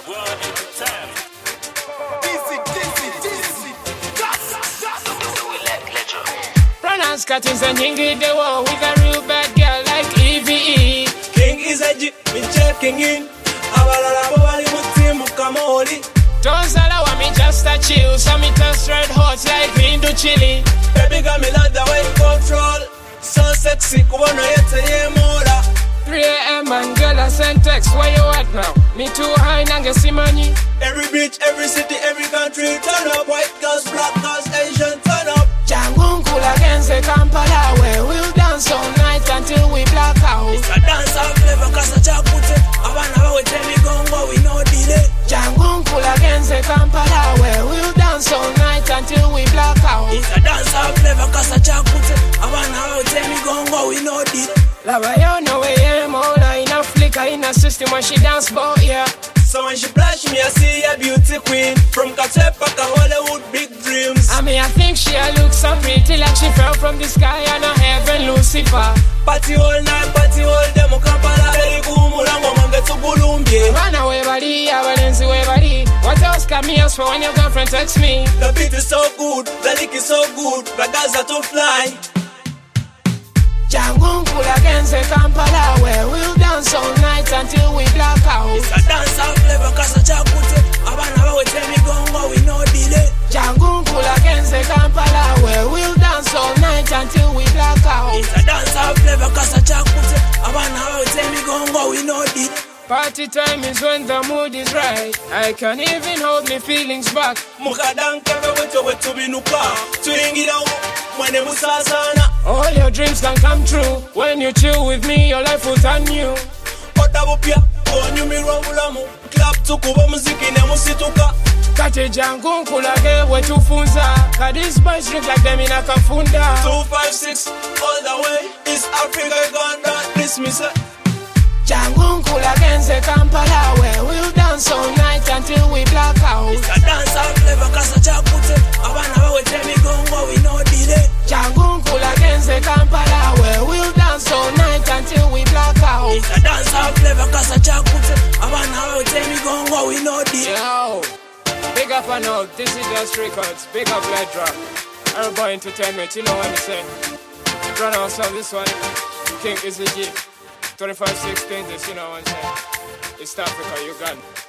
World Entertainment. Pronounce cuttings and Hingy the war with a real bad girl like EVE. King is a G, me checking in. Abalala bobali mutimu kamoli. Don't allow me just a chill, so me toast red hot like Hindu chili. Baby got me like the way you control. So sexy, kubano yete ye mola. 3 a.m. and girl I send text, where you at now? Me too high, nanga see money. Every beach, every city, every country, turn up. White girls, black girls, Asian, turn up. Jangunkul against the Kampala, where we'll dance all night until we black out. It's a dance of flavor, cause a chakute. Abana we tell me gongo, we no delay. Jangunkul against the Kampala, where we'll dance all night until we black out. It's a dance of flavor, cause a chakute. Abana we tell me gongo, we no delay. Lava yo know we am all in a flicker in a system when she dance bout, yeah. So when she flash me, I see a beauty queen. From Katepa to Hollywood, big dreams. I mean, I think she looks so pretty like she fell from the sky and a heaven Lucifer. Party all night, party all day, mo Kampala. Very cool, mulango mange to Bulumbi. Run away, buddy, abalenzi way, buddy. What else can me else for when your girlfriend texts me? The beat is so good, the lick is so good, the guys are to fly. Jangunkul against the Kampala, where we'll dance all night until we black out. It's a dance of flavor, cause a chakute. Abana we tell me gongo, we no delay. Jangunkul against the Kampala, where we'll dance all night until we black out. It's a dance of flavor, cause a chakute. Abana we tell me gongo, we no delay. Party time is when the mood is right. I can't even hold my feelings back. Mukadanka wetu binuka. Tuingira mwene musasana. All your dreams can come true. When you chill with me, your life will turn new. Otabupia, onyu miromulamu. Clap tukuba muziki ne musituka. Kate Jangunkul again wetu funza. Cause these boys look like them in a kafunda. 256 all the way. East Africa, Uganda, this me say. Jangunkul against the Kampala, where we'll dance all night until we black out. It's a dance of flavor, cause a chakute. Abana we tell me gongo, we no delay. Jangunkul against the Kampala, where we'll dance all night until we black out. It's a dance of flavor, cause a chakute. Abana we tell me gongo, we no delay. Yo, big up and out, this is Just Records, big up Light Drop. Arrow Entertainment, you know what I'm saying. Run also this one, King is the G. 2516, this, you know what I'm saying. East Africa, Uganda.